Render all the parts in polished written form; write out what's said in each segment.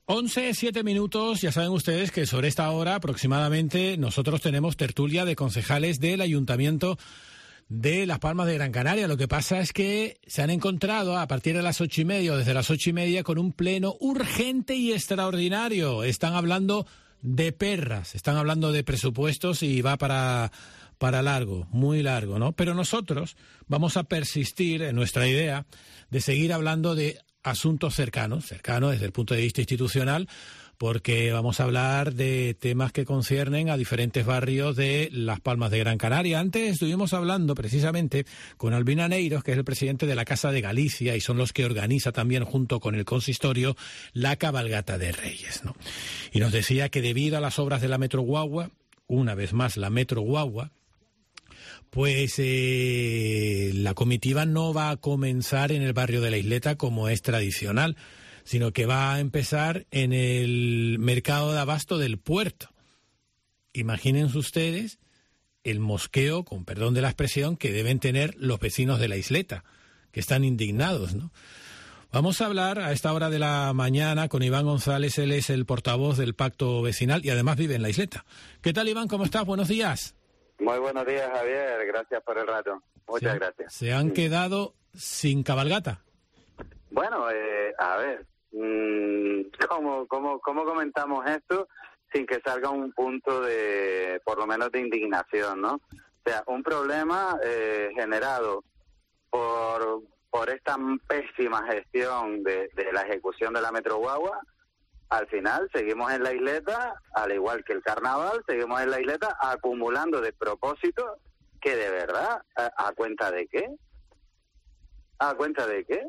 11:07, ya saben ustedes que sobre esta hora aproximadamente nosotros tenemos tertulia de concejales del Ayuntamiento de Las Palmas de Gran Canaria. Lo que pasa es que se han encontrado a partir de las 8:30 o desde las 8:30 con un pleno urgente y extraordinario. Están hablando de perras, están hablando de presupuestos y va para largo, muy largo, ¿no? Pero nosotros vamos a persistir en nuestra idea de seguir hablando de asuntos cercanos desde el punto de vista institucional, porque vamos a hablar de temas que conciernen a diferentes barrios de Las Palmas de Gran Canaria. Antes estuvimos hablando precisamente con Albina Neiros, que es el presidente de la Casa de Galicia y son los que organiza también junto con el consistorio la cabalgata de Reyes, ¿no? Y nos decía que debido a las obras de la Metro Guagua, una vez más la Metro Guagua, pues la comitiva no va a comenzar en el barrio de la Isleta como es tradicional, sino que va a empezar en el mercado de abasto del puerto. Imagínense ustedes el mosqueo, con perdón de la expresión, que deben tener los vecinos de la Isleta, que están indignados, ¿no? Vamos a hablar a esta hora de la mañana con Iván González. Él es el portavoz del Pacto Vecinal y además vive en la Isleta. ¿Qué tal, Iván? ¿Cómo estás? Buenos días. Muy buenos días, Javier. Gracias por el rato. Muchas gracias. ¿Se han quedado sin cabalgata? Bueno, a ver, ¿cómo comentamos esto sin que salga un punto de, por lo menos, de indignación, ¿no? O sea, un problema generado por esta pésima gestión de la ejecución de la Metro Guagua. Al final seguimos en la Isleta, al igual que el carnaval, seguimos en la Isleta acumulando despropósitos que de verdad, ¿a cuenta de qué? ¿A cuenta de qué?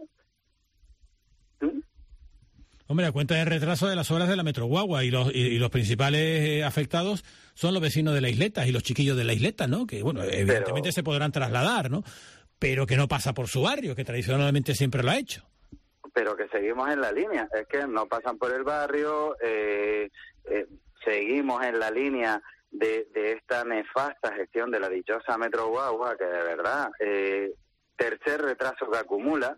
Hombre, a cuenta del retraso de las obras de la Metro Guagua y los principales afectados son los vecinos de la Isleta y los chiquillos de la Isleta, ¿no? Que, bueno, evidentemente se podrán trasladar, ¿no? Pero que no pasa por su barrio, que tradicionalmente siempre lo ha hecho. Pero que seguimos en la línea, es que no pasan por el barrio, seguimos en la línea de esta nefasta gestión de la dichosa Metro Guagua, que de verdad, tercer retraso que acumula,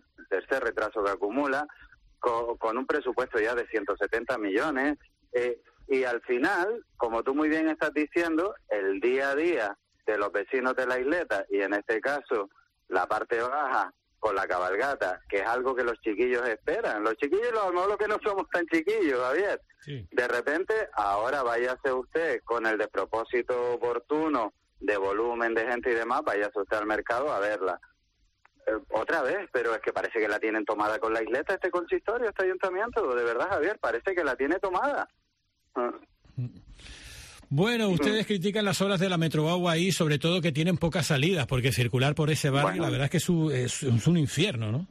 con un presupuesto ya de 170 millones, y al final, como tú muy bien estás diciendo, el día a día de los vecinos de la Isleta, y en este caso la parte baja, con la cabalgata, que es algo que los chiquillos esperan. Los chiquillos, a lo mejor los que no somos tan chiquillos, Javier. Sí. De repente, ahora váyase usted con el despropósito oportuno de volumen de gente y demás, váyase usted al mercado a verla. Otra vez, pero es que parece que la tienen tomada con la Isleta, este consistorio, este ayuntamiento. De verdad, Javier, parece que la tiene tomada. Bueno, ustedes critican las obras de la Metro Guagua y sobre todo que tienen pocas salidas, porque circular por ese barrio, bueno, la verdad es que es un infierno, ¿no?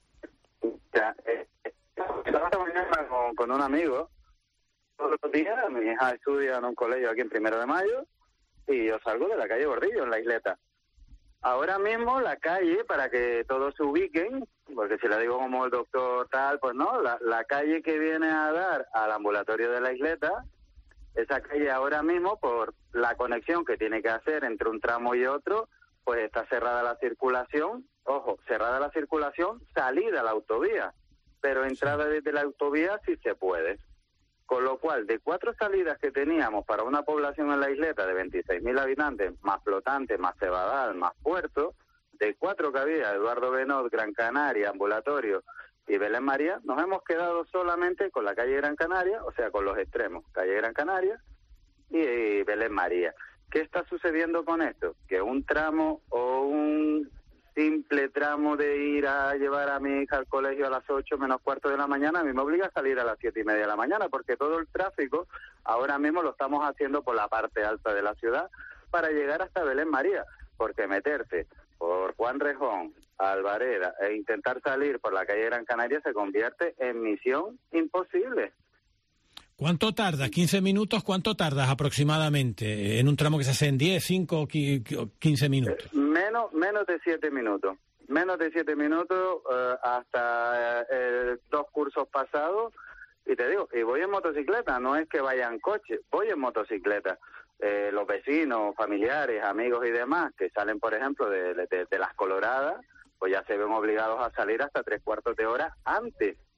Esta mañana con un amigo, todos los días, mi hija estudia en un colegio aquí en 1 de Mayo, y yo salgo de la calle Gordillo, en la Isleta. Ahora mismo la calle, para que todos se ubiquen, porque si la digo como el doctor tal, pues no, la calle que viene a dar al ambulatorio de la Isleta, esa calle ahora mismo, por la conexión que tiene que hacer entre un tramo y otro, pues está cerrada la circulación. Ojo, cerrada la circulación, salida a la autovía, pero entrada desde la autovía sí se puede. Con lo cual, de 4 salidas que teníamos para una población en la Isleta de 26.000 habitantes, más Flotante, más Cebadal, más Puerto, de 4 que había, Eduardo Benot, Gran Canaria, Ambulatorio y Belén María, nos hemos quedado solamente con la calle Gran Canaria, o sea, con los extremos, calle Gran Canaria y Belén María. ¿Qué está sucediendo con esto? Que un tramo o un simple tramo de ir a llevar a mi hija al colegio a las 8 menos cuarto de la mañana, a mí me obliga a salir a las 7:30 de la mañana, porque todo el tráfico ahora mismo lo estamos haciendo por la parte alta de la ciudad para llegar hasta Belén María, porque meterse por Juan Rejón, Alvareda e intentar salir por la calle Gran Canaria se convierte en misión imposible. ¿Cuánto tardas? ¿15 minutos? ¿Cuánto tardas aproximadamente en un tramo que se hace en 10, 5 o 15 minutos? Menos de 7 minutos. Menos de 7 minutos hasta 2 cursos pasados. Y te digo, y voy en motocicleta, no es que vaya en coche, voy en motocicleta. Los vecinos, familiares, amigos y demás que salen, por ejemplo, de Las Coloradas, pues ya se ven obligados a salir hasta 3/4 de hora antes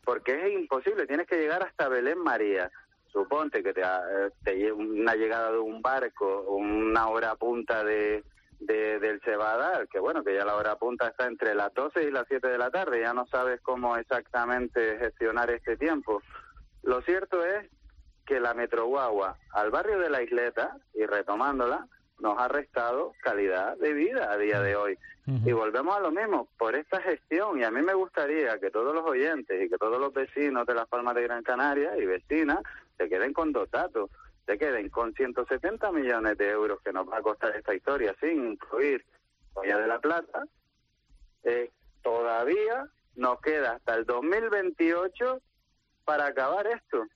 porque es imposible, tienes que llegar hasta Belén María. Suponte que te una llegada de un barco, una hora punta del Cebadal, que bueno, que ya la hora punta está entre las 12 y las 7 de la tarde, ya no sabes cómo exactamente gestionar este tiempo. Lo cierto es que la Metroguagua al barrio de la Isleta, y retomándola, nos ha restado calidad de vida a día de hoy. Y volvemos a lo mismo, por esta gestión, y a mí me gustaría que todos los oyentes y que todos los vecinos de Las Palmas de Gran Canaria y vecinas se queden con dos datos, se queden con 170 millones de euros que nos va a costar esta historia, sin incluir Bahía de la Plata. Todavía nos queda hasta el 2028 para acabar esto.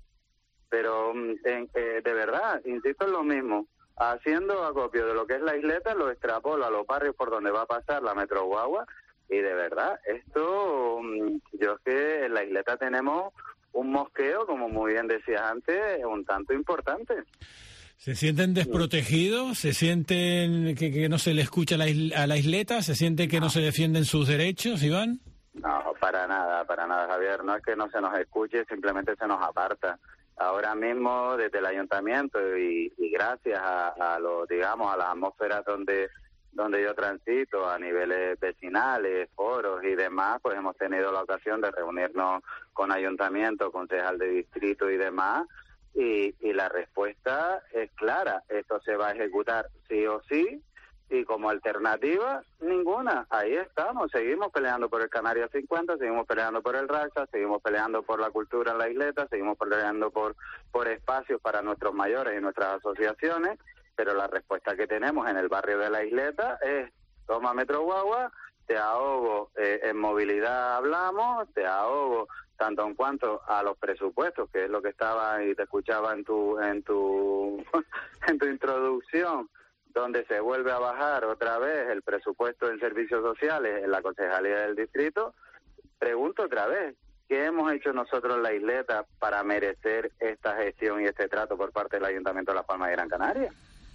Pero de verdad, insisto en lo mismo, haciendo acopio de lo que es la Isleta, lo extrapolo a los barrios por donde va a pasar la Metroguagua, y de verdad, esto, yo es que en la Isleta tenemos un mosqueo, como muy bien decías antes, un tanto importante. ¿Se sienten desprotegidos? ¿Se sienten que no se le escucha a la Isleta? ¿Se sienten que no se defienden sus derechos, Iván? No, para nada, Javier. No es que no se nos escuche, simplemente se nos aparta. Ahora mismo, desde el ayuntamiento y gracias a las atmósferas donde yo transito, a niveles vecinales, foros y demás, pues hemos tenido la ocasión de reunirnos con ayuntamiento, concejal de distrito y demás, y la respuesta es clara: esto se va a ejecutar sí o sí, y como alternativa, ninguna. Ahí estamos, seguimos peleando por el Canarias 50, seguimos peleando por el Raxa, seguimos peleando por la cultura en la Isleta, seguimos peleando por espacios para nuestros mayores y nuestras asociaciones, pero la respuesta que tenemos en el barrio de la Isleta es: toma Metroguagua, te ahogo en movilidad, hablamos, te ahogo tanto en cuanto a los presupuestos, que es lo que estaba y te escuchaba en tu en tu introducción, donde se vuelve a bajar otra vez el presupuesto en servicios sociales en la Concejalía del Distrito. Pregunto otra vez, ¿qué hemos hecho nosotros en la Isleta para merecer esta gestión y este trato por parte del Ayuntamiento de Las Palmas de Gran Canaria?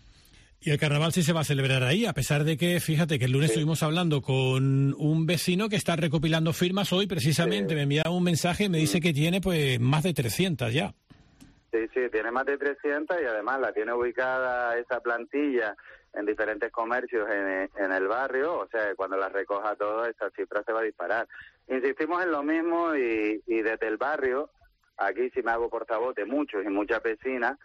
Y el carnaval sí se va a celebrar ahí, a pesar de que, fíjate, que el lunes estuvimos hablando con un vecino que está recopilando firmas hoy, precisamente, me enviaba un mensaje y me dice que tiene pues más de 300 ya. Sí, tiene más de 300 y además la tiene ubicada esa plantilla en diferentes comercios en el barrio, o sea, cuando la recoja todo, esa cifra se va a disparar. Insistimos en lo mismo y desde el barrio, aquí sí me hago portavoz de muchos y muchas vecinas,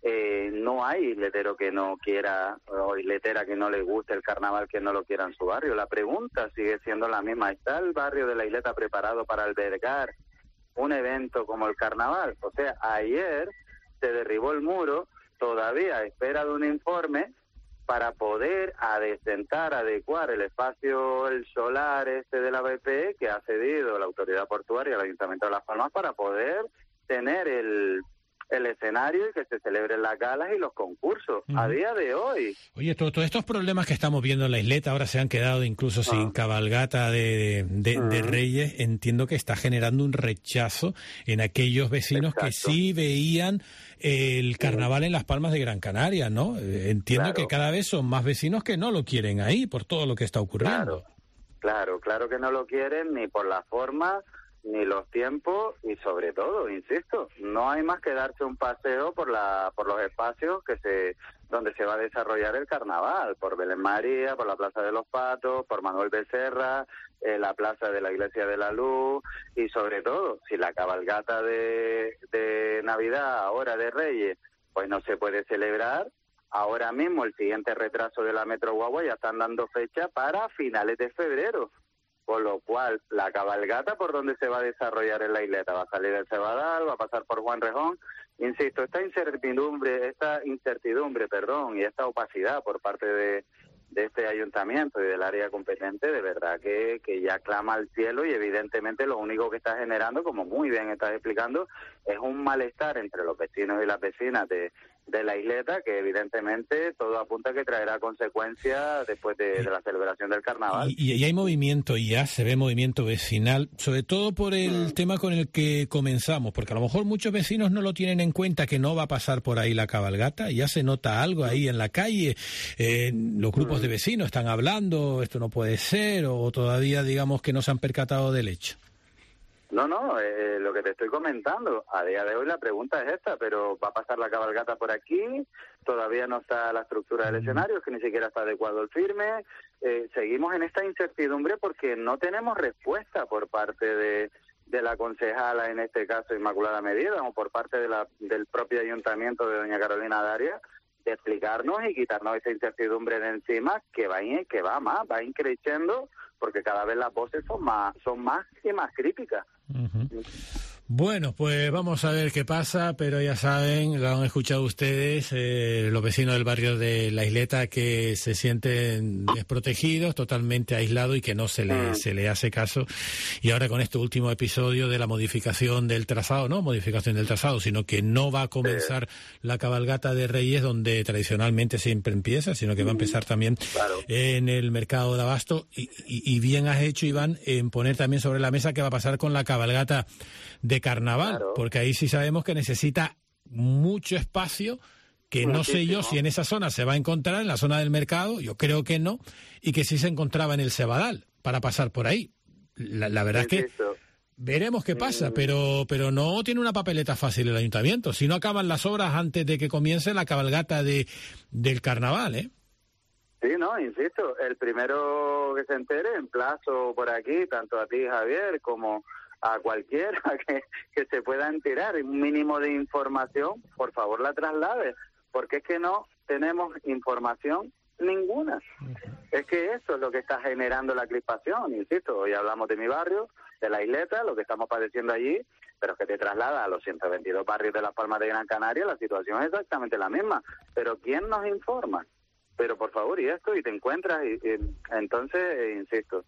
no hay isletero que no quiera, o isletera que no le guste el carnaval, que no lo quiera en su barrio. La pregunta sigue siendo la misma: ¿está el barrio de la Isleta preparado para albergar un evento como el carnaval? O sea, ayer se derribó el muro, todavía a espera de un informe para poder adecuar el espacio, el solar de la BP, que ha cedido la autoridad portuaria al Ayuntamiento de Las Palmas, para poder tener el escenario y que se celebren las galas y los concursos a día de hoy. Oye, todos estos problemas que estamos viendo en la Isleta ahora se han quedado incluso sin cabalgata de Reyes. Entiendo que está generando un rechazo en aquellos vecinos que sí veían el carnaval en Las Palmas de Gran Canaria, ¿no? Entiendo que cada vez son más vecinos que no lo quieren ahí por todo lo que está ocurriendo. Claro que no lo quieren, ni por la forma ni los tiempos, y sobre todo, insisto, no hay más que darse un paseo por los espacios donde se va a desarrollar el carnaval, por Belén María, por la Plaza de los Patos, por Manuel Becerra, la Plaza de la Iglesia de la Luz, y sobre todo, si la cabalgata de Navidad, ahora de Reyes, pues no se puede celebrar, ahora mismo el siguiente retraso de la Metroguagua ya están dando fecha para finales de febrero. Con lo cual, la cabalgata por donde se va a desarrollar en la Isleta va a salir del Cebadal, va a pasar por Juan Rejón. Insisto, esta incertidumbre, y esta opacidad por parte de este ayuntamiento y del área competente, de verdad que ya clama al cielo, y evidentemente lo único que está generando, como muy bien estás explicando, es un malestar entre los vecinos y las vecinas de la Isleta, que evidentemente todo apunta a que traerá consecuencias después de la celebración del carnaval. Y hay movimiento, y ya se ve movimiento vecinal, sobre todo por el tema con el que comenzamos, porque a lo mejor muchos vecinos no lo tienen en cuenta, que no va a pasar por ahí la cabalgata, y ya se nota algo ahí en la calle, los grupos de vecinos están hablando, esto no puede ser, o todavía digamos que no se han percatado del hecho. No, lo que te estoy comentando, a día de hoy la pregunta es esta, pero ¿va a pasar la cabalgata por aquí? Todavía no está la estructura del escenario, es que ni siquiera está adecuado el firme. Seguimos en esta incertidumbre porque no tenemos respuesta por parte de la concejala, en este caso Inmaculada Medida, o por parte del propio ayuntamiento de doña Carolina Darias, de explicarnos y quitarnos esa incertidumbre de encima que va increciendo, porque cada vez las voces son más y más críticas. Uh-huh. Bueno, pues vamos a ver qué pasa, pero ya saben, lo han escuchado ustedes, los vecinos del barrio de La Isleta, que se sienten desprotegidos, totalmente aislados y que no se le hace caso. Y ahora con este último episodio de la modificación del trazado, no modificación del trazado, sino que no va a comenzar la cabalgata de Reyes donde tradicionalmente siempre empieza, sino que va a empezar también en el mercado de Abasto. Y bien has hecho, Iván, en poner también sobre la mesa qué va a pasar con la cabalgata de Carnaval, porque ahí sí sabemos que necesita mucho espacio, que no sé yo si en esa zona se va a encontrar, en la zona del mercado, yo creo que no, y que sí se encontraba en el Cebadal, para pasar por ahí. La verdad es que veremos qué pasa, pero no tiene una papeleta fácil el ayuntamiento, si no acaban las obras antes de que comience la cabalgata del Carnaval, ¿eh? Sí, no, insisto, el primero que se entere, emplazo por aquí, tanto a ti, Javier, como a cualquiera que se pueda enterar, un mínimo de información, por favor la traslade, porque es que no tenemos información ninguna. Es que eso es lo que está generando la crispación, insisto, hoy hablamos de mi barrio, de La Isleta, lo que estamos padeciendo allí, pero es que te traslada a los 122 barrios de Las Palmas de Gran Canaria, la situación es exactamente la misma, pero ¿quién nos informa? Pero por favor, y esto, y te encuentras, y entonces, insisto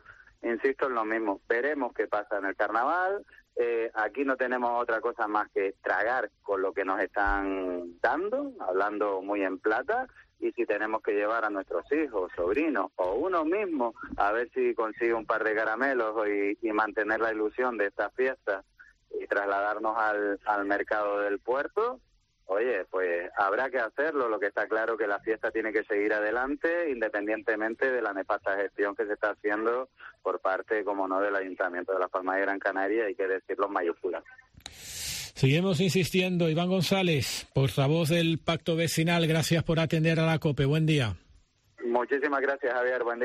en lo mismo, veremos qué pasa en el Carnaval. Aquí no tenemos otra cosa más que tragar con lo que nos están dando, hablando muy en plata, y si tenemos que llevar a nuestros hijos, sobrinos o uno mismo a ver si consigue un par de caramelos y mantener la ilusión de esta fiesta y trasladarnos al mercado del puerto, oye, pues habrá que hacerlo. Lo que está claro que la fiesta tiene que seguir adelante, independientemente de la nefasta gestión que se está haciendo por parte, como no, del Ayuntamiento de Las Palmas de Gran Canaria, hay que decirlo en mayúsculas. Seguimos insistiendo. Iván González, portavoz del Pacto Vecinal, gracias por atender a la COPE. Buen día. Muchísimas gracias, Javier. Buen día.